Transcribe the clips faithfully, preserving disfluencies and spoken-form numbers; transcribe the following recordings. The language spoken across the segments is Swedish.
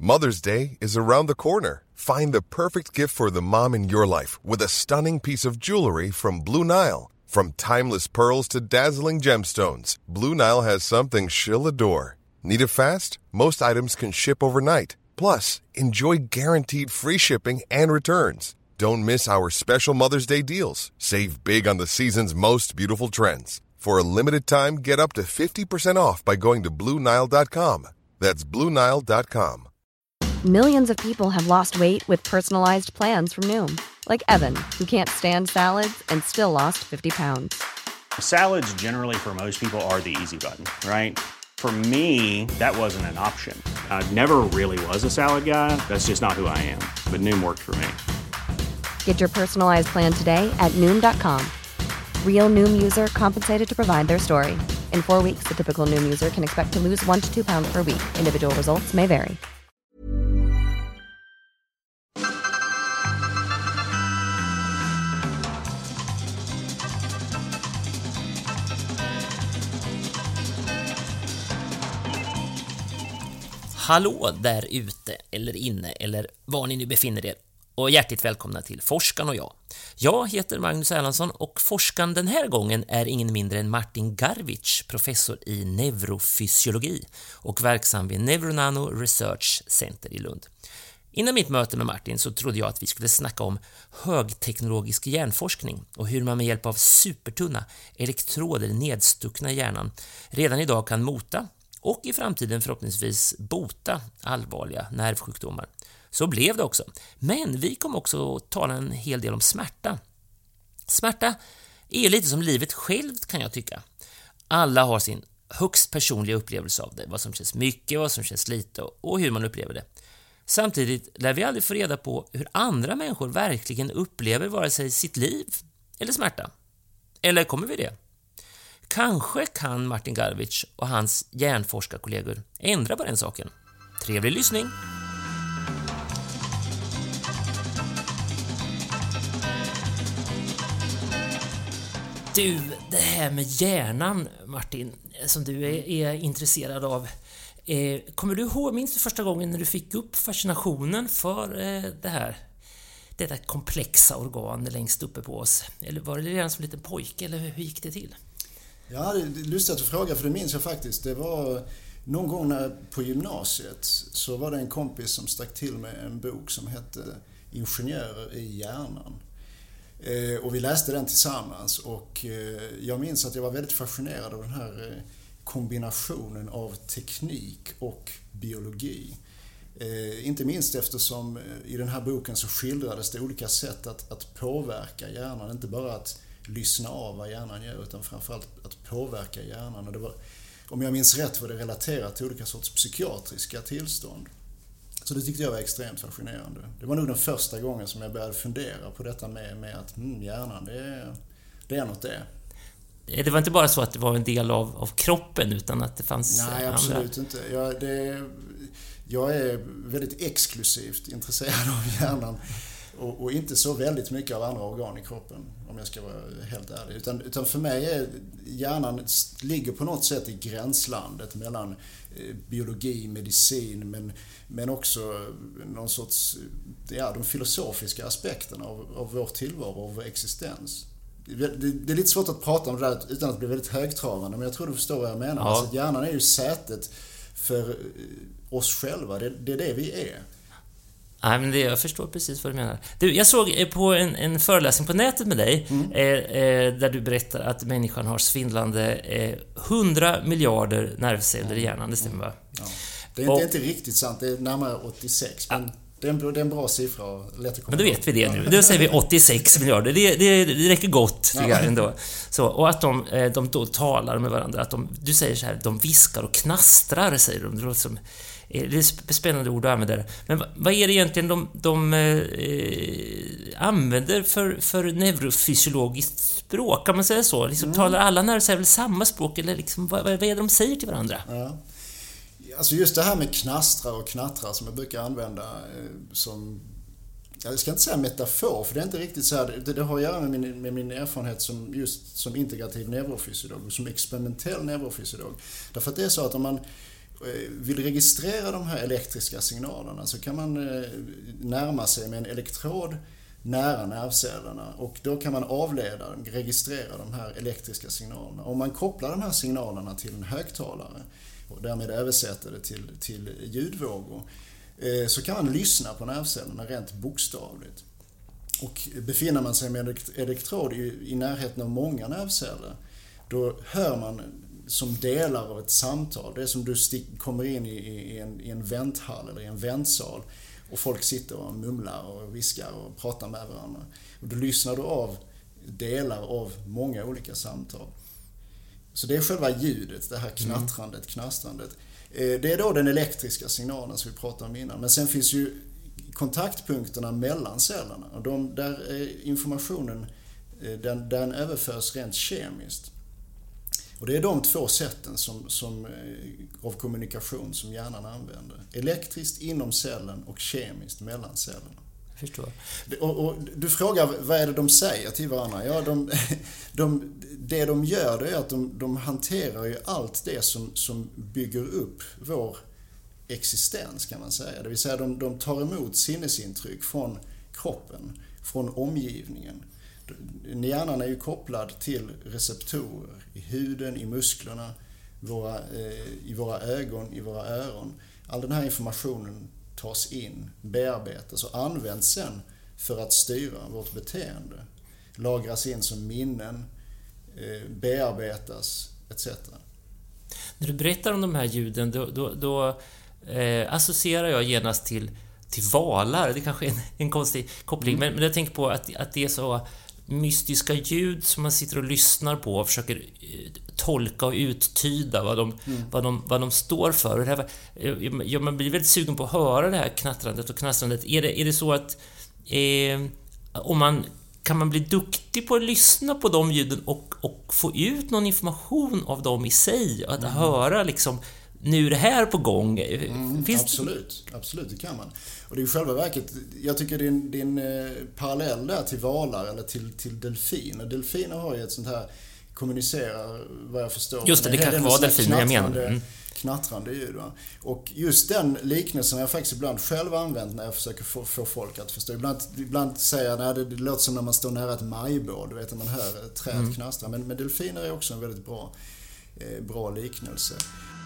Mother's Day is around the corner. Find the perfect gift for the mom in your life with a stunning piece of jewelry from Blue Nile. From timeless pearls to dazzling gemstones, Blue Nile has something she'll adore. Need it fast? Most items can ship overnight. Plus, enjoy guaranteed free shipping and returns. Don't miss our special Mother's Day deals. Save big on the season's most beautiful trends. For a limited time, get up to fifty percent off by going to blue nile dot com. That's blue nile dot com. Millions of people have lost weight with personalized plans from Noom. Like Evan, who can't stand salads and still lost fifty pounds. Salads generally for most people are the easy button, right? For me, that wasn't an option. I never really was a salad guy. That's just not who I am. But Noom worked for me. Get your personalized plan today at Noom dot com. Real Noom user compensated to provide their story. In four weeks, the typical Noom user can expect to lose one to two pounds per week. Individual results may vary. Hallå där ute eller inne eller var ni nu befinner er och hjärtligt välkomna till Forskan och jag. Jag heter Magnus Erlandsson och forskaren den här gången är ingen mindre än Martin Garvich, professor i neurofysiologi och verksam vid Neuronano Research Center i Lund. Innan mitt möte med Martin så trodde jag att vi skulle snacka om högteknologisk hjärnforskning och hur man med hjälp av supertunna elektroder nedstuckna i hjärnan redan idag kan mota och i framtiden förhoppningsvis bota allvarliga nervsjukdomar. Så blev det också. Men vi kommer också att tala en hel del om smärta. Smärta är lite som livet självt kan jag tycka. Alla har sin högst personliga upplevelse av det. Vad som känns mycket, vad som känns lite och hur man upplever det. Samtidigt lär vi aldrig få reda på hur andra människor verkligen upplever vare sig sitt liv eller smärta. Eller kommer vi det? Kanske kan Martin Garvich och hans hjärnforskarkollegor ändra på den saken. Trevlig lyssning! Du, det här med hjärnan, Martin, som du är, är intresserad av. Eh, kommer du ihåg, minns du första gången när du fick upp fascinationen för eh, det här? Detta komplexa organ längst uppe på oss. Eller var det redan som liten pojke, eller hur gick det till? Ja, det är lustigt att fråga, för det minns jag faktiskt. Det var någon gång när, på gymnasiet så var det en kompis som stack till med en bok som hette Ingenjörer i hjärnan. Eh, och vi läste den tillsammans och eh, jag minns att jag var väldigt fascinerad av den här eh, kombinationen av teknik och biologi. Eh, inte minst eftersom eh, i den här boken så skildrades det olika sätt att, att påverka hjärnan. Inte bara att lyssna av vad hjärnan gör utan framförallt att påverka hjärnan. Och det var, om jag minns rätt var det relaterat till olika sorts psykiatriska tillstånd. Så det tyckte jag var extremt fascinerande. Det var nog den första gången som jag började fundera på detta med, med att mm, hjärnan, det är, det är något det. Det var inte bara så att det var en del av, av kroppen utan att det fanns Nej, andra... absolut inte. Jag, det, jag är väldigt exklusivt intresserad av hjärnan och, och inte så väldigt mycket av andra organ i kroppen, om jag ska vara helt ärlig. Utan, utan för mig är hjärnan ligger på något sätt i gränslandet mellan biologi, medicin, men, men också någon sorts, ja, de filosofiska aspekterna av, av vår tillvaro och vår existens. Det, det, det är lite svårt att prata om det där utan att bli väldigt högtravande, men jag tror du förstår vad jag menar. Ja. Alltså, hjärnan är ju sätet för oss själva, det, det är det vi är. Nej, men det, jag förstår precis vad du menar. Du, jag såg på en, en föreläsning på nätet med dig mm. eh, eh, där du berättar att människan har svindlande eh, hundra miljarder nervceller mm. i hjärnan, det stämmer va? Ja. Det är inte, och, inte riktigt sant, det är närmare åttiosex, men ja. det, är en, det är en bra siffra och lätt att komma. Men då vet vi det nu, då säger vi åttiosex miljarder, det, det, det räcker gott tycker jag ändå. Så, och att de, de då talar med varandra, att de, du säger så här, de viskar och knastrar, säger de, det låter som... Det är spännande ord att använda. Men vad är det egentligen de, de eh, använder för, för neurofysiologiskt språk? Kan man säga så? Liksom, mm. Talar alla nervceller samma språk? Eller liksom, vad, vad är det de säger till varandra? Ja. Alltså just det här med knastrar och knattrar som jag brukar använda eh, som... Jag ska inte säga metafor, för det är inte riktigt så här. Det, det har att göra med min, med min erfarenhet som, just som integrativ neurofysiolog och som experimentell neurofysiolog. Därför att det är så att om man... vill registrera de här elektriska signalerna så kan man närma sig med en elektrod nära nervcellerna och då kan man avleda, registrera de här elektriska signalerna. Om man kopplar de här signalerna till en högtalare och därmed översätter det till, till ljudvågor så kan man lyssna på nervcellerna rent bokstavligt. Och befinner man sig med en elektrod i, i närheten av många nervceller då hör man som delar av ett samtal. Det är som du stick, kommer in i, i, en, i en vänthall eller i en väntsal och folk sitter och mumlar och viskar och pratar med varandra. Och då lyssnar du av delar av många olika samtal. Så det är själva ljudet, det här knattrandet, knastrandet. Det är då den elektriska signalen som vi pratade om innan. Men sen finns ju kontaktpunkterna mellan cellerna. Och de, där är informationen, den, den överförs rent kemiskt. Och det är de två sätten som, som, av kommunikation som hjärnan använder. Elektriskt inom cellen och kemiskt mellan cellerna. Jag förstår. Och, och du frågar vad är det de säger till varandra? Ja, de, de, det de gör det är att de, de hanterar ju allt det som, som bygger upp vår existens kan man säga. Det vill säga de, de tar emot sinnesintryck från kroppen, från omgivningen. Hjärnan är ju kopplad till receptorer i huden, i musklerna, våra, eh, i våra ögon, i våra öron. All den här informationen tas in, bearbetas och används sen för att styra vårt beteende. Lagras in som minnen, eh, bearbetas et cetera. När du berättar om de här ljuden då, då, då eh, associerar jag genast till, till valar. Det kanske är en, en konstig koppling, mm. men, men jag tänker på att, att det är så mystiska ljud som man sitter och lyssnar på och försöker tolka och uttyda vad de, mm. vad de, vad de står för. Och det här, ja, man blir väldigt sugen på att höra det här knattrandet och knastrandet. Är det, är det så att eh, om man, kan man bli duktig på att lyssna på de ljuden och, och få ut någon information av dem i sig? Att mm. höra liksom, nu är det här på gång. Mm, absolut, absolut, det kan man. Och det är ju själva verket, jag tycker det är en, det är en eh, parallell där till valar eller till, till delfiner. Delfiner har ju ett sånt här, kommunicerar vad jag förstår. Just det, det kanske var delfiner jag menar. Mm. Knattrande ljud. Va? Och just den liknelsen har jag faktiskt ibland själv använt när jag försöker få, få folk att förstå. Ibland, ibland säger jag att det, det låter som när man står nära ett majbål, du vet när man hör ett träd mm. knastra. Men, men delfiner är också en väldigt bra, eh, bra liknelse.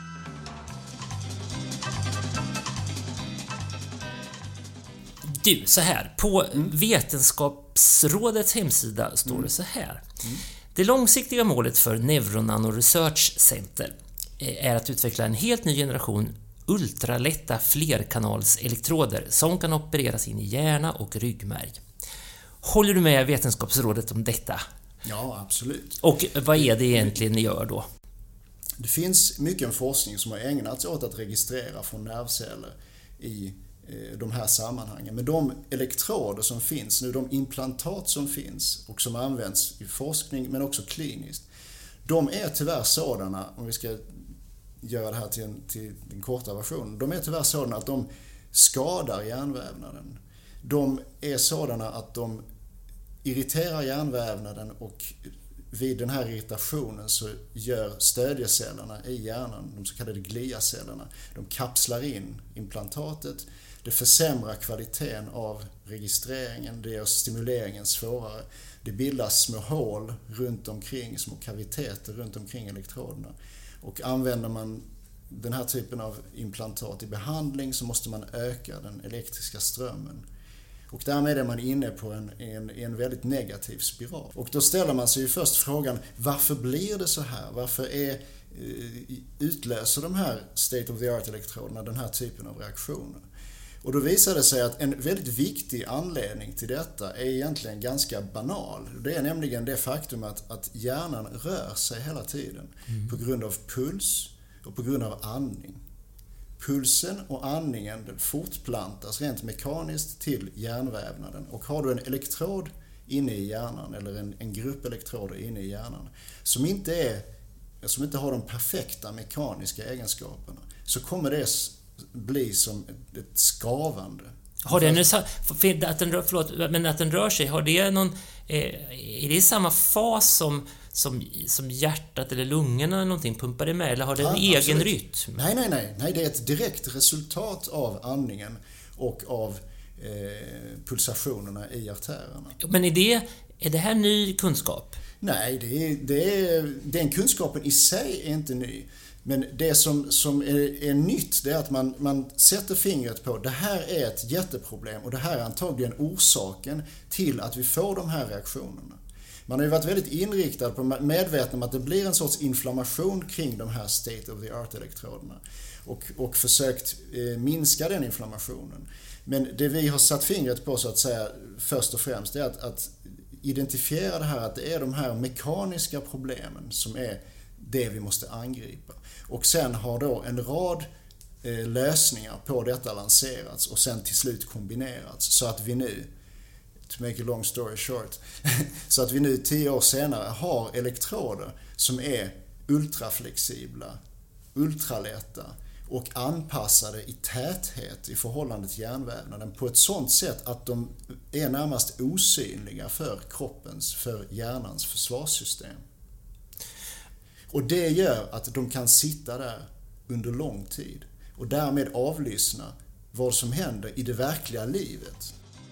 Du, så här. På mm. Vetenskapsrådets hemsida står mm. det så här. Mm. Det långsiktiga målet för Neuronano Research Center är att utveckla en helt ny generation ultralätta flerkanalselektroder som kan opereras in i hjärna och ryggmärg. Håller du med Vetenskapsrådet om detta? Ja, absolut. Och vad är det egentligen ni gör då? Det finns mycket forskning som har ägnats åt att registrera från nervceller i de här sammanhangen. Men de elektroder som finns nu, de implantat som finns och som används i forskning men också kliniskt, de är tyvärr sådana, om vi ska göra det här till en, till en kortare version, de är tyvärr sådana att de skadar hjärnvävnaden. De är sådana att de irriterar hjärnvävnaden och vid den här irritationen så gör stödjecellerna i hjärnan, de så kallade gliacellerna, de kapslar in implantatet. Det försämrar kvaliteten av registreringen, det gör stimuleringen svårare. Det bildas små hål runt omkring, små kaviteter runt omkring elektroderna. Och använder man den här typen av implantat i behandling så måste man öka den elektriska strömmen. Och därmed är man inne på en, en, en väldigt negativ spiral. Och då ställer man sig ju först frågan, varför blir det så här? Varför är, utlöser de här state-of-the-art-elektroderna den här typen av reaktioner? Och då visar det sig att en väldigt viktig anledning till detta är egentligen ganska banal. Det är nämligen det faktum att, att hjärnan rör sig hela tiden mm. på grund av puls och på grund av andning. Pulsen och andningen fortplantas rent mekaniskt till hjärnvävnaden. Och har du en elektrod inne i hjärnan eller en, en grupp elektroder inne i hjärnan som inte, är, som inte har de perfekta mekaniska egenskaperna så kommer det bli som ett skavande. Har det nu att den rör, förlåt, men att den rör sig, har det någon, är det i samma fas som, som, som hjärtat eller lungorna eller någonting pumpar det med, eller har det en Ja, egen absolut. rytm? Nej, nej, nej, nej. Det är ett direkt resultat av andningen och av eh, pulsationerna i artärerna. Men är det, är det här ny kunskap? Nej, det är, det är, den kunskapen i sig är inte ny. Men det som, som är, är nytt, det är att man, man sätter fingret på det här är ett jätteproblem och det här är antagligen orsaken till att vi får de här reaktionerna. Man har ju varit väldigt inriktad på, medveten om att det blir en sorts inflammation kring de här state-of-the-art-elektroderna och, och försökt eh, minska den inflammationen. Men det vi har satt fingret på, så att säga, först och främst är att, att identifiera det här, att det är de här mekaniska problemen som är det vi måste angripa. Och sen har då en rad eh, lösningar på detta lanserats och sen till slut kombinerats, så att vi nu, to make a long story short, så att vi nu tio år senare har elektroder som är ultraflexibla, ultralätta och anpassade i täthet i förhållande till hjärnvävnaden på ett sådant sätt att de är närmast osynliga för kroppens, för hjärnans försvarssystem. Och det gör att de kan sitta där under lång tid och därmed avlyssna vad som händer i det verkliga livet.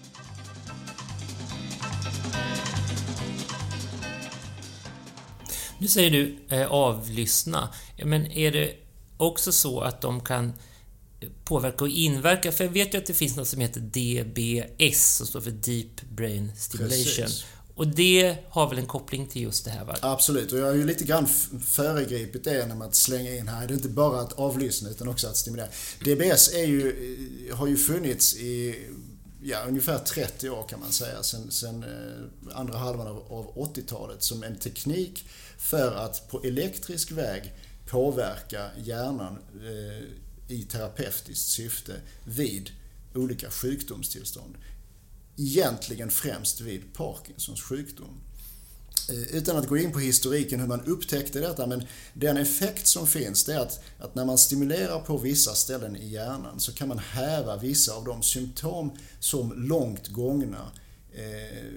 Nu säger du eh, avlyssna, men är det också så att de kan påverka och inverka? För jag vet ju att det finns något som heter D B S, som står för Deep Brain Stimulation. Precis. Och det har väl en koppling till just det här, va? Absolut, och jag har ju lite grann föregripit det genom att slänga in här. Det är inte bara att avlyssna utan också att stimulera. D B S är ju, har ju funnits i ja, ungefär trettio år kan man säga, sen, sen eh, andra halvan av, av åttiotalet, som en teknik för att på elektrisk väg påverka hjärnan eh, i terapeutiskt syfte vid olika sjukdomstillstånd. Egentligen främst vid Parkinsons sjukdom. Utan att gå in på historiken hur man upptäckte detta, men den effekt som finns, det är att, att när man stimulerar på vissa ställen i hjärnan så kan man häva vissa av de symptom som långt gångna eh,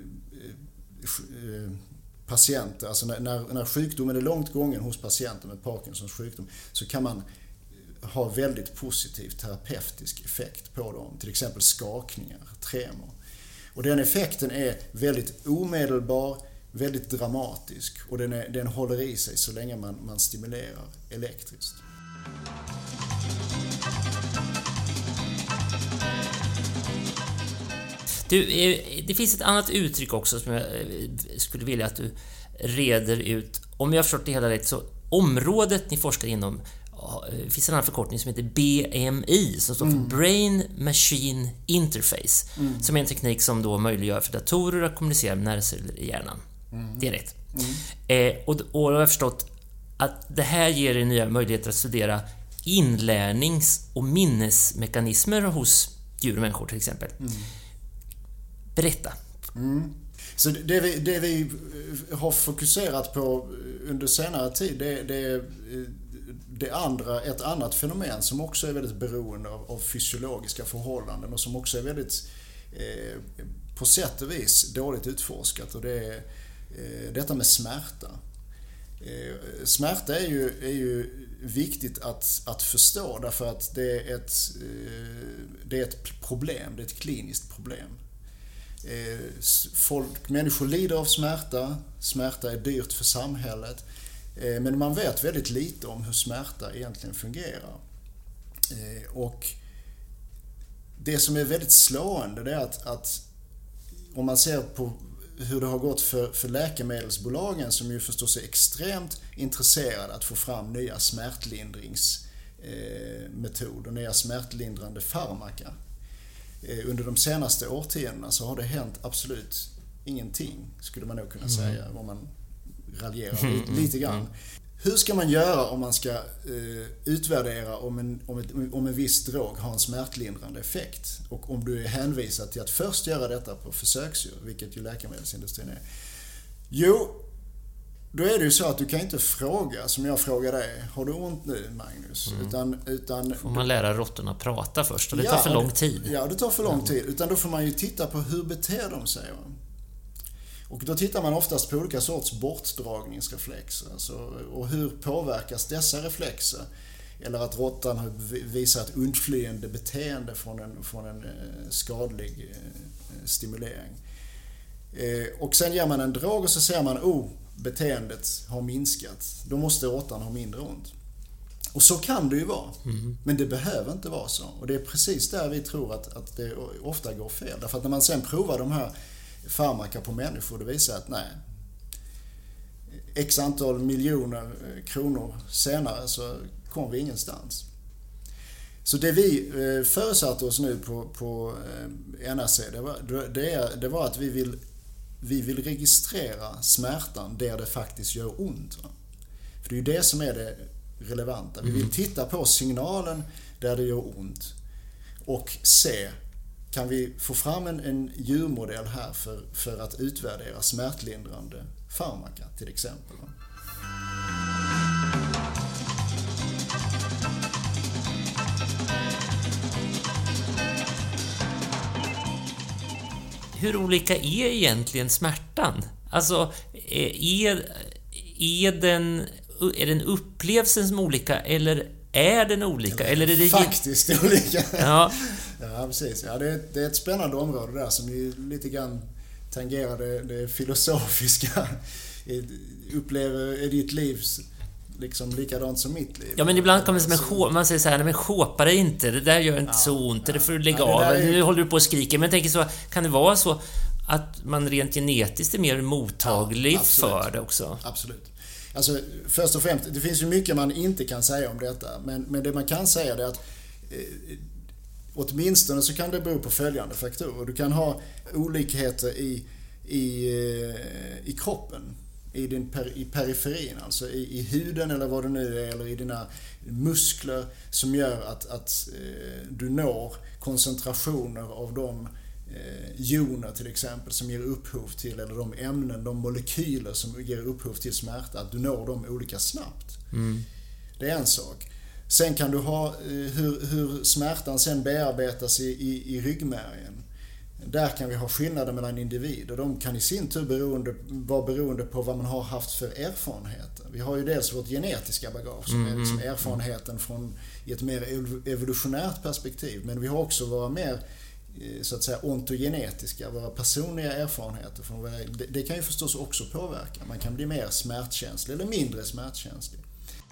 patienter, alltså när, när sjukdomen är långt gången hos patienter med Parkinsons sjukdom, så kan man ha väldigt positiv terapeutisk effekt på dem, till exempel skakningar, tremor. Och den effekten är väldigt omedelbar, väldigt dramatisk, och den, är, den håller i sig så länge man, man stimulerar elektriskt. Du, det finns ett annat uttryck också som jag skulle vilja att du reder ut. Om jag har förstått det hela rätt, så området ni forskar inom, det finns en annan förkortning som heter B M I, som står för mm. Brain Machine Interface, mm. som är en teknik som då möjliggör för datorer att kommunicera med nervceller i hjärnan. Mm. Det är rätt. Mm. Eh, och, och jag har förstått att det här ger er nya möjligheter att studera inlärnings- och minnesmekanismer hos djur och människor till exempel. Mm. Berätta. Mm. Så det vi, det vi har fokuserat på under senare tid, det, det, det andra, ett annat fenomen som också är väldigt beroende av, av fysiologiska förhållanden och som också är väldigt eh, på sätt och vis dåligt utforskat, och det är eh, detta med smärta. Eh, smärta är ju, är ju viktigt att, att förstå, därför att det är ett, eh, det är ett problem, det är ett kliniskt problem. Folk, människor lider av smärta, smärta är dyrt för samhället, men man vet väldigt lite om hur smärta egentligen fungerar. Och det som är väldigt slående, det är att, att om man ser på hur det har gått för, för läkemedelsbolagen, som ju förstås är extremt intresserade att få fram nya smärtlindringsmetoder, nya smärtlindrande farmaka. Under de senaste årtiondena så har det hänt absolut ingenting, skulle man nog kunna säga, om man raljerar mm. lite grann. Hur ska man göra om man ska uh, utvärdera om en, om, ett, om en viss drog har en smärtlindrande effekt? Och om du är hänvisad till att först göra detta på försöksdjur, vilket ju läkemedelsindustrin är. Jo, då är det ju så att du kan inte fråga, som jag frågar dig, har du ont nu, Magnus? Mm. Utan, utan, får man lära råttorna prata först, och det ja, tar för lång tid. Ja, det tar för lång tid. Utan då får man ju titta på hur beter de sig. Va? Och då tittar man oftast på olika sorts bortdragningsreflexer. Alltså, och hur påverkas dessa reflexer? Eller att råttan visar ett undflyende beteende från en, från en skadlig stimulering. Och sen ger man en drog och så ser man, oh, beteendet har minskat. Då måste råttan ha mindre ont. Och så kan det ju vara. Mm. Men det behöver inte vara så. Och det är precis där vi tror att, att det ofta går fel. Därför att när man sen provar de här farmaka på människor, det visar att nej, x antal miljoner kronor senare så kommer vi ingenstans. Så det vi förutsatte oss nu på, på N R C, det var, det, det var att vi vill, vi vill registrera smärtan där det faktiskt gör ont. För det är ju det som är det relevanta. Vi vill titta på signalen där det gör ont och se, kan vi få fram en, en djurmodell här för, för att utvärdera smärtlindrande farmaka till exempel. Hur olika är egentligen smärtan? Alltså, är, är, den, är den upplevelsen som olika eller är den olika? Eller, eller är det faktiskt olika? Ja, ja precis. Ja, det, är, det är ett spännande område där som ju lite grann tangerar det, det filosofiska. Upplever är ditt liv liksom likadant som mitt liv? Ja, men ibland kommer det som en sjå, man säger så här, men sjåpa dig inte, det där gör inte ja, så ont, ja, det får du lägga ja, av, är... nu håller du på att skrika. Men jag tänker så, kan det vara så att man rent genetiskt är mer mottaglig ja, för det också? Absolut. Alltså, först och främst, det finns ju mycket man inte kan säga om detta, men, men det man kan säga är att eh, åtminstone så kan det bero på följande faktorer. Du kan ha olikheter i, i, i kroppen, i, din per, i periferin, alltså i, i huden eller vad det nu är, eller i dina muskler som gör att, att eh, du når koncentrationer av de eh, joner till exempel som ger upphov till, eller de ämnen, de molekyler som ger upphov till smärta, att du når dem olika snabbt. Mm. Det är en sak. Sen kan du ha eh, hur, hur smärtan sen bearbetas i, i, i ryggmärgen. Där kan vi ha skillnader mellan individer. De kan i sin tur beroende, vara beroende på vad man har haft för erfarenheter. Vi har ju dels vårt genetiska bagage som är liksom erfarenheten från i ett mer evolutionärt perspektiv. Men vi har också våra mer så att säga ontogenetiska, våra personliga erfarenheter. Från våra, det, det kan ju förstås också påverka. Man kan bli mer smärtkänslig eller mindre smärtkänslig.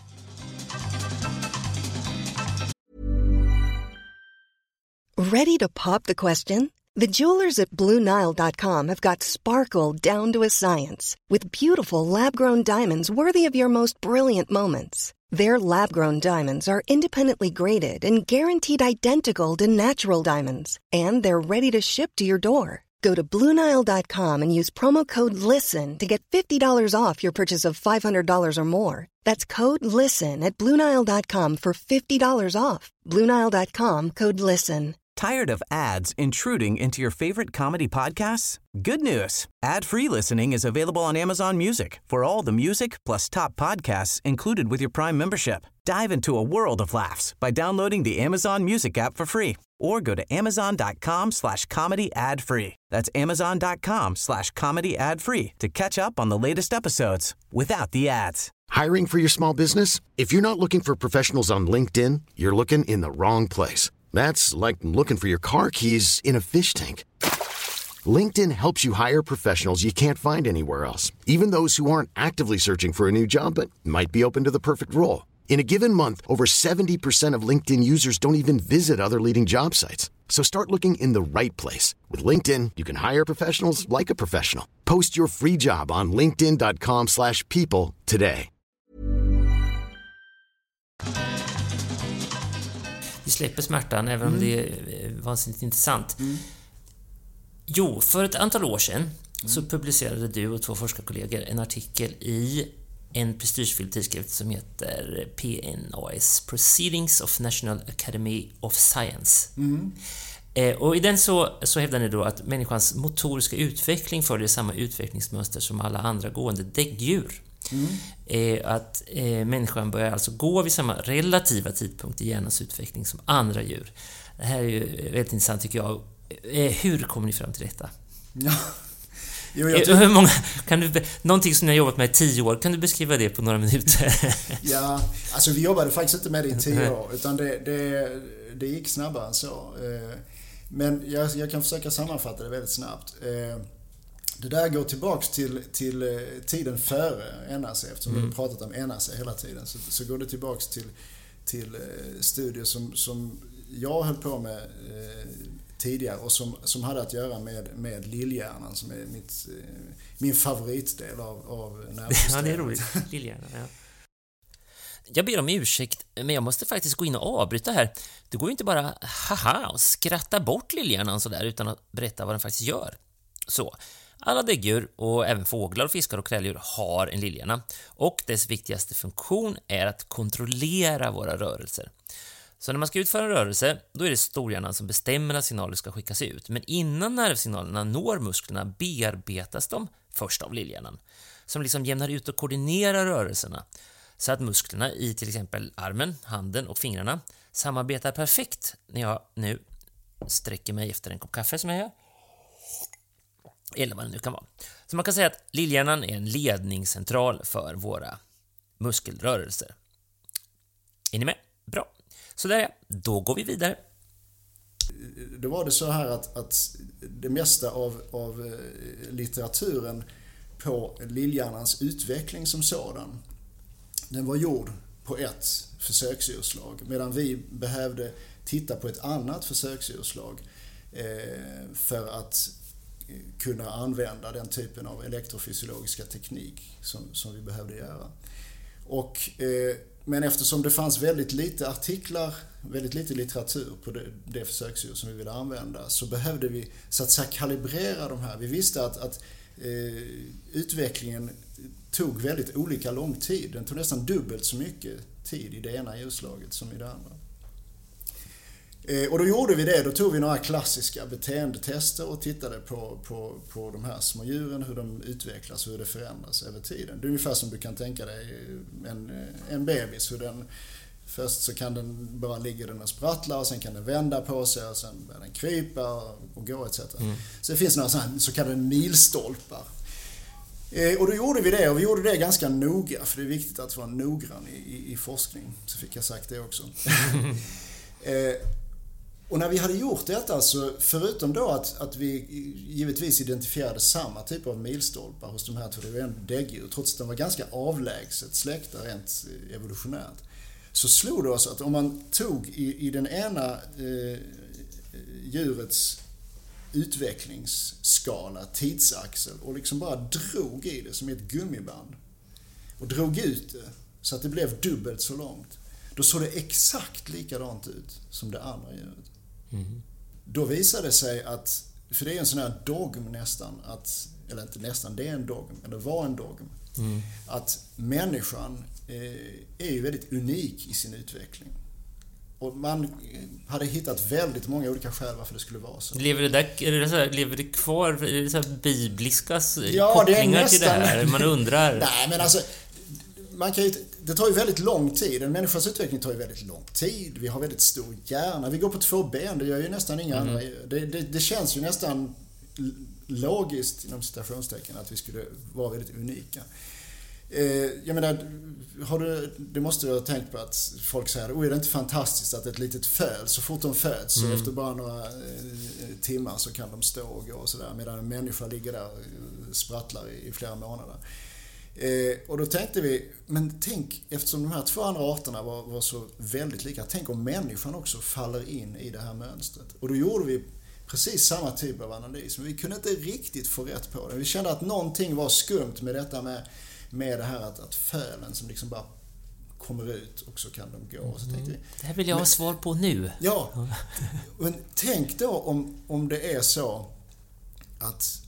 Ready to pop the question? The jewelers at Blue Nile dot com have got sparkle down to a science with beautiful lab-grown diamonds worthy of your most brilliant moments. Their lab-grown diamonds are independently graded and guaranteed identical to natural diamonds, and they're ready to ship to your door. Go to Blue Nile dot com and use promo code LISTEN to get fifty dollars off your purchase of five hundred dollars or more. That's code LISTEN at Blue Nile dot com for fifty dollars off. Blue Nile dot com, code LISTEN. Tired of ads intruding into your favorite comedy podcasts? Good news. Ad-free listening is available on Amazon Music for all the music plus top podcasts included with your Prime membership. Dive into a world of laughs by downloading the Amazon Music app for free or go to amazon.com slash comedy ad free. That's amazon.com slash comedy ad free to catch up on the latest episodes without the ads. Hiring for your small business? If you're not looking for professionals on LinkedIn, you're looking in the wrong place. That's like looking for your car keys in a fish tank. LinkedIn helps you hire professionals you can't find anywhere else, even those who aren't actively searching for a new job but might be open to the perfect role. In a given month, over seventy percent of LinkedIn users don't even visit other leading job sites. So start looking in the right place. With LinkedIn, you can hire professionals like a professional. Post your free job on linkedin.com slash people today. Vi släpper smärtan, även om mm. det är vansinnigt intressant. Mm. Jo, för ett antal år sedan mm. så publicerade du och två forskarkollegor en artikel i en prestigefylld tidskrift som heter P N A S, Proceedings of National Academy of Science. Mm. Eh, och i den så, så hävdar ni då att människans motoriska utveckling följer samma utvecklingsmönster som alla andra gående däggdjur. Mm. Eh, att eh, människan börjar alltså gå vid samma relativa tidpunkt i hjärnans utveckling som andra djur. Det här är ju väldigt intressant tycker jag. Eh, hur kommer ni fram till detta? Ja, Jo, jag tycker... Hur många, kan du, någonting som ni har jobbat med i tio år, kan du beskriva det på några minuter? Ja, alltså vi jobbade faktiskt inte med det i tio år, utan det, det, det gick snabbare än så. Men jag, jag kan försöka sammanfatta det väldigt snabbt. Det där går tillbaks till, till tiden före N A C, eftersom mm. vi har pratat om N A C hela tiden, så, så går det tillbaks till, till studier som, som jag höll på med eh, tidigare och som, som hade att göra med, med lillhjärnan, som är mitt, eh, min favoritdel av, av nervsystemet. Ja, det är roligt. Lillhjärnan, ja. Jag ber om ursäkt, men jag måste faktiskt gå in och avbryta här. Det går ju inte bara haha och skratta bort lillhjärnan så där utan att berätta vad den faktiskt gör. Så, alla däggdjur och även fåglar och fiskar och kräldjur har en lillhjärna, och dess viktigaste funktion är att kontrollera våra rörelser. Så när man ska utföra en rörelse, då är det storhjärnan som bestämmer när signaler ska skickas ut. Men innan nervsignalerna når musklerna bearbetas de först av lillhjärnan, som liksom jämnar ut och koordinerar rörelserna så att musklerna i till exempel armen, handen och fingrarna samarbetar perfekt när jag nu sträcker mig efter en kopp kaffe som jag gör. Eller vad det nu kan vara. Så man kan säga att lillhjärnan är en ledningscentral för våra muskelrörelser. Är ni med? Bra. Så där, då går vi vidare. Då var det så här att, att det mesta av, av litteraturen på lillhjärnans utveckling som sådan, den var gjord på ett försöksdjurslag, medan vi behövde titta på ett annat försöksdjurslag eh, för att kunna använda den typen av elektrofysiologiska teknik som, som vi behövde göra. Och, eh, men eftersom det fanns väldigt lite artiklar, väldigt lite litteratur på det, det försöksdjur som vi ville använda, så behövde vi så att säga kalibrera de här. Vi visste att, att eh, utvecklingen tog väldigt olika lång tid. Den tog nästan dubbelt så mycket tid i det ena djurslaget som i det andra. Och då gjorde vi det, då tog vi några klassiska beteendetester och tittade på, på, på de här små djuren, hur de utvecklas och hur det förändras över tiden. Det är ungefär som du kan tänka dig en, en bebis, hur den, först så kan den bara ligga den och sprattla och sen kan den vända på sig och sen börjar den krypa och gå et cetera. Mm. Så det finns några så, så kallade milstolpar. Och då gjorde vi det, och vi gjorde det ganska noga, för det är viktigt att vara noggrann i, i, i forskning, så fick jag sagt det också. Och när vi hade gjort detta, så förutom då att, att vi givetvis identifierade samma typ av milstolpar hos de här två, det var en däggdjur, trots att de var ganska avlägset släkta rent evolutionärt, så slog det oss att om man tog i, i den ena eh, djurets utvecklingsskala, tidsaxel, och liksom bara drog i det som ett gummiband och drog ut det så att det blev dubbelt så långt, då såg det exakt likadant ut som det andra djuret. Mm. Då visade det sig att, för det är en sån här dogm nästan, att, eller inte nästan, det är en dogm, eller var en dogm, mm. att människan eh, är ju väldigt unik i sin utveckling. Och man hade hittat väldigt många olika skäl varför det skulle vara så. Lever det, där, är det så här, lever det kvar, är det så här bibliska ja, kopplingar det nästan, till det här? Man undrar. Nej, men alltså, man kan ju, det tar ju väldigt lång tid. En människas utveckling tar ju väldigt lång tid. Vi har väldigt stor hjärna. Vi går på två ben, det gör ju nästan inga mm. andra. Det, det, det känns ju nästan logiskt, inom citationstecken, att vi skulle vara väldigt unika. Eh, jag menar, har du, det måste du ha tänkt på att folk säger, oj, är det inte fantastiskt att ett litet föds, så fort de föds, mm. så efter bara några eh, timmar så kan de stå och gå och sådär, medan en människa ligger där och sprattlar i, i flera månader. Eh, och då tänkte vi, men tänk, eftersom de här två andra arterna var, var så väldigt lika, tänk om människan också faller in i det här mönstret. Och då gjorde vi precis samma typ av analys, men vi kunde inte riktigt få rätt på det. Vi kände att någonting var skumt med detta med, med det här att, att fölen som liksom bara kommer ut och så kan de gå. Och så tänkte vi, det här vill jag men, ha svar på nu. Ja, men tänk då om, om det är så att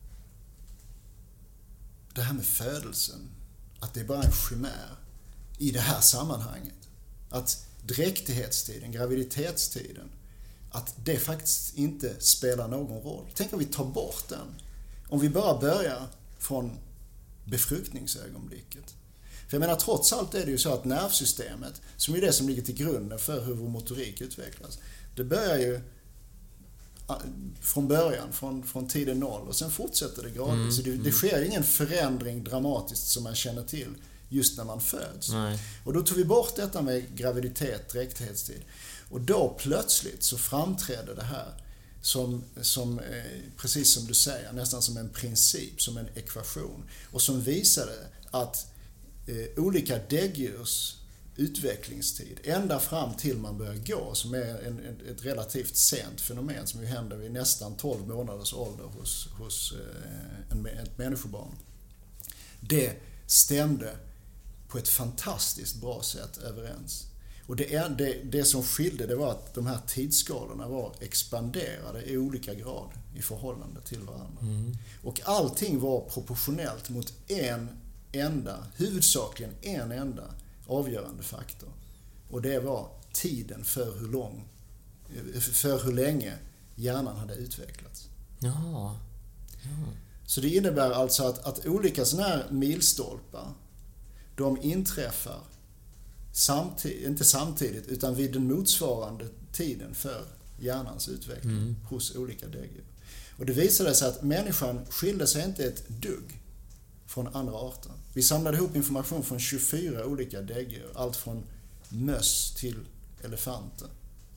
det här med födelsen, att det är bara en chimär i det här sammanhanget. Att dräktighetstiden, graviditetstiden, att det faktiskt inte spelar någon roll. Tänk om vi tar bort den. Om vi bara börjar från befruktningsögonblicket. För jag menar, trots allt är det ju så att nervsystemet, som är det som ligger till grunden för hur vår motorik utvecklas, det börjar ju från början, från, från tiden noll, och sen fortsätter det gradvis. Mm. Så det, det sker ingen förändring dramatiskt som man känner till just när man föds. Nej. Och då tog vi bort detta med graviditet, dräktighetstid. Och då plötsligt så framträdde det här som, som eh, precis som du säger, nästan som en princip, som en ekvation. Och som visade att eh, olika däggdjurs utvecklingstid, ända fram till man börjar gå, som är en, en, ett relativt sent fenomen som ju händer vid nästan tolv månaders ålder hos, hos eh, en, ett människobarn. Det stämde på ett fantastiskt bra sätt överens. Och det, det, det som skilde, det var att de här tidsskalorna var expanderade i olika grad i förhållande till varandra. Mm. Och allting var proportionellt mot en enda, huvudsakligen en enda avgörande faktor. Och det var tiden för hur lång, för hur länge hjärnan hade utvecklats. Ja. Ja. Så det innebär alltså att, att olika sådana här milstolpar, de inträffar samtidigt, inte samtidigt, utan vid den motsvarande tiden för hjärnans utveckling mm. hos olika däggdjur. Och det visade sig att människan skilde sig inte ett dugg från andra arter. Vi samlade ihop information från tjugofyra olika däggdjur, allt från möss till elefanter.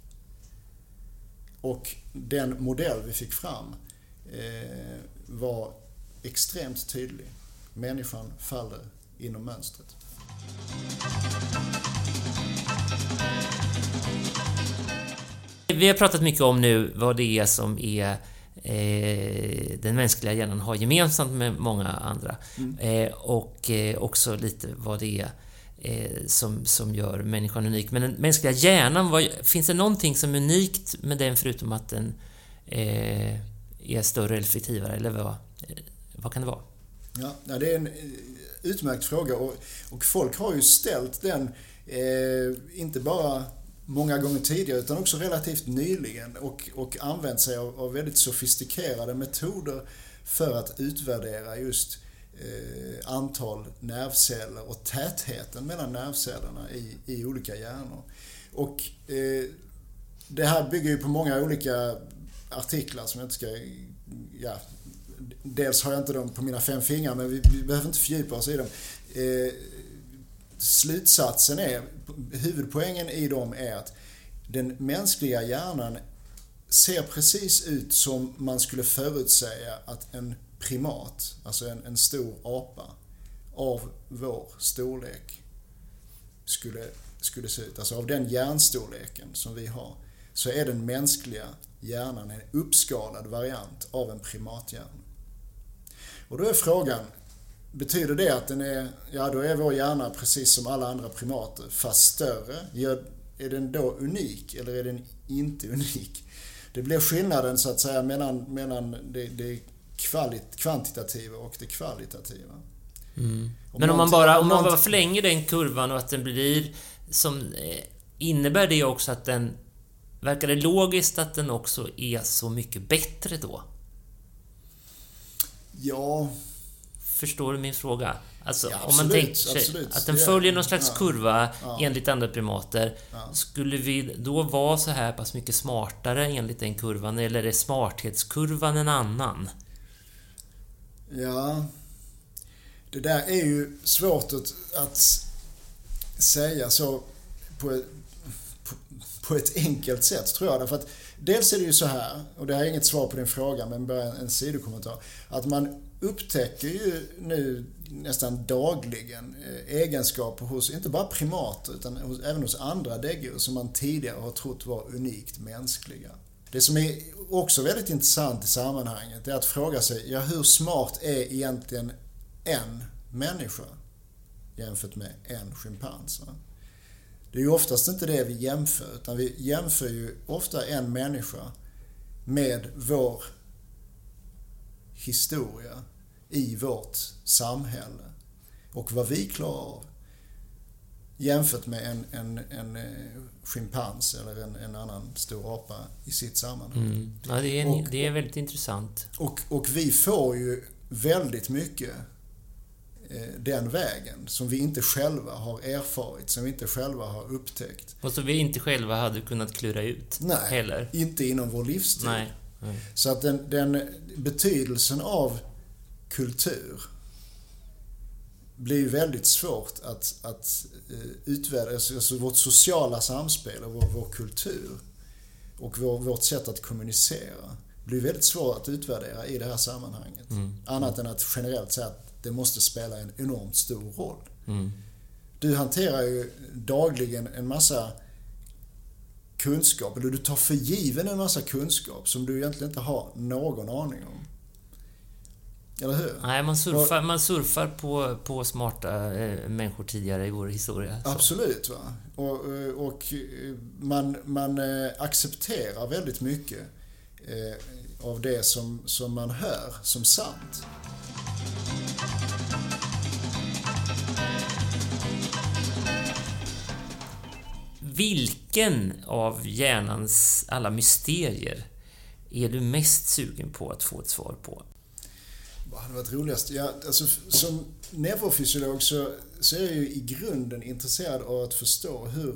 Och den modell vi fick fram eh, var extremt tydlig. Människan faller inom mönstret. Vi har pratat mycket om nu vad det är som är eh, den mänskliga hjärnan har gemensamt med många andra. Mm. Eh, och eh, också lite vad det är eh, som, som gör människan unik. Men den mänskliga hjärnan, vad, finns det någonting som är unikt med den förutom att den eh, är större eller effektivare? Eller vad, eh, vad kan det vara? Ja, det är en utmärkt fråga, och, och folk har ju ställt den eh, inte bara många gånger tidigare utan också relativt nyligen och, och använt sig av, av väldigt sofistikerade metoder för att utvärdera just eh, antal nervceller och tätheten mellan nervcellerna i, i olika hjärnor. Och eh, det här bygger ju på många olika artiklar som jag inte ska... Ja, dels har jag inte dem på mina fem fingrar, men vi, vi behöver inte fördjupa oss i dem. Eh, slutsatsen är, huvudpoängen i dem är att den mänskliga hjärnan ser precis ut som man skulle förutsäga att en primat, alltså en, en stor apa av vår storlek skulle, skulle se ut. Alltså av den hjärnstorleken som vi har, så är den mänskliga hjärnan en uppskalad variant av en primathjärna. Och då är frågan, betyder det att den är, ja då är vår hjärna precis som alla andra primater, fast större? Är den då unik eller är den inte unik? Det blir skillnaden så att säga mellan, mellan det, det kvalit, kvantitativa och det kvalitativa. Mm. Men om man bara, om man bara förlänger den kurvan och att den blir som, innebär det också att den, verkar det logiskt att den också är så mycket bättre då? Ja. Förstår du min fråga? Alltså, ja, om man tänker sig absolut. att den följer någon slags ja. kurva ja. enligt andra primater, ja. skulle vi då vara så här pass mycket smartare enligt den kurvan, eller är smarthetskurvan en annan? Ja, det där är ju svårt att, att säga så på ett, på, på ett enkelt sätt, tror jag. Därför att dels är det ju så här, och det här är inget svar på din fråga, men bara en, en sidokommentar, att man upptäcker ju nu nästan dagligen egenskaper hos inte bara primater utan hos, även hos andra däggdjur som man tidigare har trott var unikt mänskliga. Det som är också väldigt intressant i sammanhanget är att fråga sig, ja, hur smart är egentligen en människa jämfört med en schimpans? Det är ju oftast inte det vi jämför, utan vi jämför ju ofta en människa med vår historia i vårt samhälle och vad vi klarar av jämfört med en, en, en schimpans eller en, en annan stor apa i sitt sammanhang. Mm. Ja, det är, och, det är väldigt intressant. Och, och vi får ju väldigt mycket eh, den vägen som vi inte själva har erfarit, som vi inte själva har upptäckt. Och som vi inte själva hade kunnat klura ut. Nej, heller. Inte inom vår livstid. Nej. Mm. Så att den, den betydelsen av kultur blir väldigt svårt att, att utvärdera. Alltså vårt sociala samspel och vår, vår kultur och vår, vårt sätt att kommunicera blir väldigt svårt att utvärdera i det här sammanhanget. Mm. Annat än att generellt säga att det måste spela en enormt stor roll. Mm. Du hanterar ju dagligen en massa kunskap, eller du tar för given en massa kunskap som du egentligen inte har någon aning om. Eller hur? Nej, man surfar, och, man surfar på, på smarta eh, människor tidigare i vår historia. Så. Absolut, va? Och, och man, man accepterar väldigt mycket eh, av det som, som man hör som sant. Vilken av hjärnans alla mysterier är du mest sugen på att få ett svar på? Vad hade varit roligast? Ja, alltså, som neurofysiolog så, så är jag ju i grunden intresserad av att förstå hur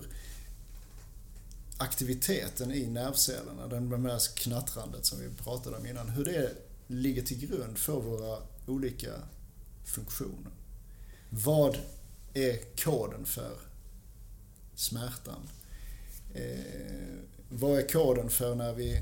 aktiviteten i nervcellerna, den här knattrandet som vi pratade om innan, hur det ligger till grund för våra olika funktioner. Vad är koden för smärtan? Eh, vad är koden för när vi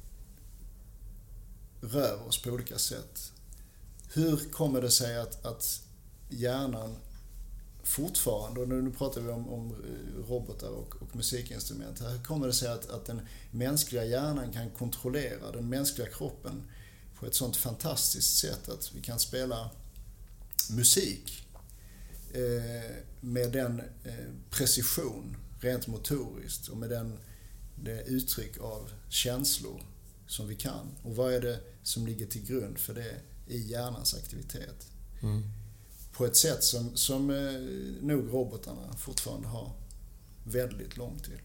rör oss på olika sätt? Hur kommer det sig att, att hjärnan fortfarande, och nu pratar vi om, om robotar och, och musikinstrument här, hur kommer det sig att, att den mänskliga hjärnan kan kontrollera den mänskliga kroppen på ett sånt fantastiskt sätt att vi kan spela musik eh, med den eh, precision rent motoriskt och med den, det uttryck av känslor som vi kan. Och vad är det som ligger till grund för det i hjärnans aktivitet? Mm. På ett sätt som, som eh, nog robotarna fortfarande har väldigt långt till.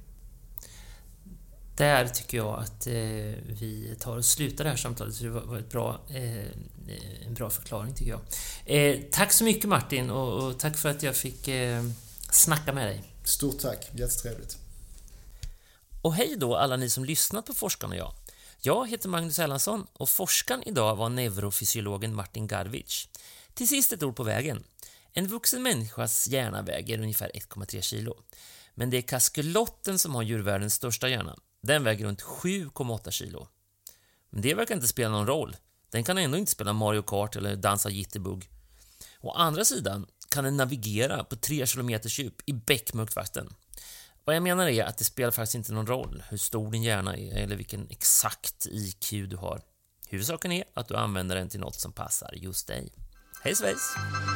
Där tycker jag att eh, vi tar och slutar det här samtalet. Det var ett bra, eh, en bra förklaring tycker jag. Eh, tack så mycket Martin och, och tack för att jag fick eh, snacka med dig. Stort tack, jättetrevligt. Och hej då alla ni som lyssnat på Forskarna och jag. Jag heter Magnus Erlandsson och forskaren idag var neurofysiologen Martin Garvich. Till sist ett ord på vägen. En vuxen människas hjärna väger ungefär ett komma tre kilo. Men det är kaskelotten som har djurvärldens största hjärna. Den väger runt sju komma åtta kilo. Men det verkar inte spela någon roll. Den kan ändå inte spela Mario Kart eller dansa jitterbug. Å andra sidan kan den navigera på tre kilometer djup i bäckmörkt vatten. Vad jag menar är att det spelar faktiskt inte någon roll hur stor din hjärna är eller vilken exakt I Q du har. Huvudsaken är att du använder den till något som passar just dig. Hej svejs!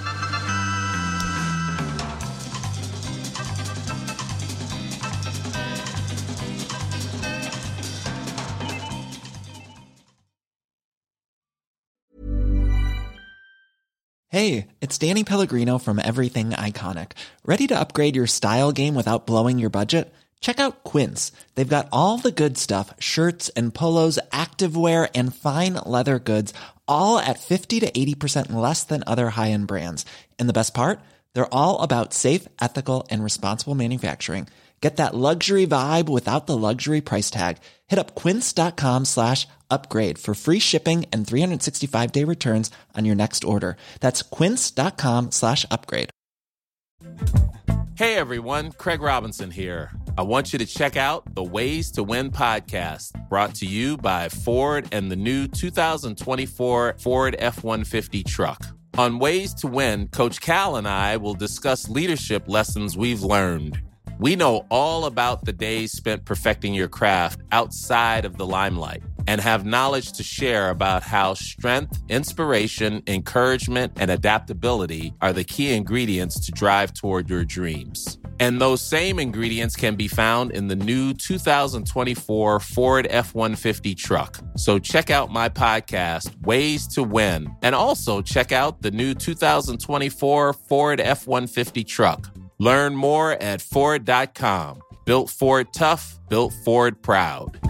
Hey, it's Danny Pellegrino from Everything Iconic. Ready to upgrade your style game without blowing your budget? Check out Quince. They've got all the good stuff, shirts and polos, activewear and fine leather goods, all at fifty to eighty percent less than other high-end brands. And the best part? They're all about safe, ethical and responsible manufacturing. Get that luxury vibe without the luxury price tag. Hit up quince.com slash upgrade for free shipping and three sixty-five day returns on your next order. That's quince.com slash upgrade. Hey everyone, Craig Robinson here. I want you to check out the Ways to Win podcast, brought to you by Ford and the new two thousand twenty-four Ford F one fifty truck. On Ways to Win, Coach Cal and I will discuss leadership lessons we've learned. We know all about the days spent perfecting your craft outside of the limelight and have knowledge to share about how strength, inspiration, encouragement, and adaptability are the key ingredients to drive toward your dreams. And those same ingredients can be found in the new two thousand twenty-four Ford F one fifty truck. So check out my podcast, Ways to Win, and also check out the new two thousand twenty-four Ford F one fifty truck. Learn more at Ford dot com. Built Ford tough, built Ford proud.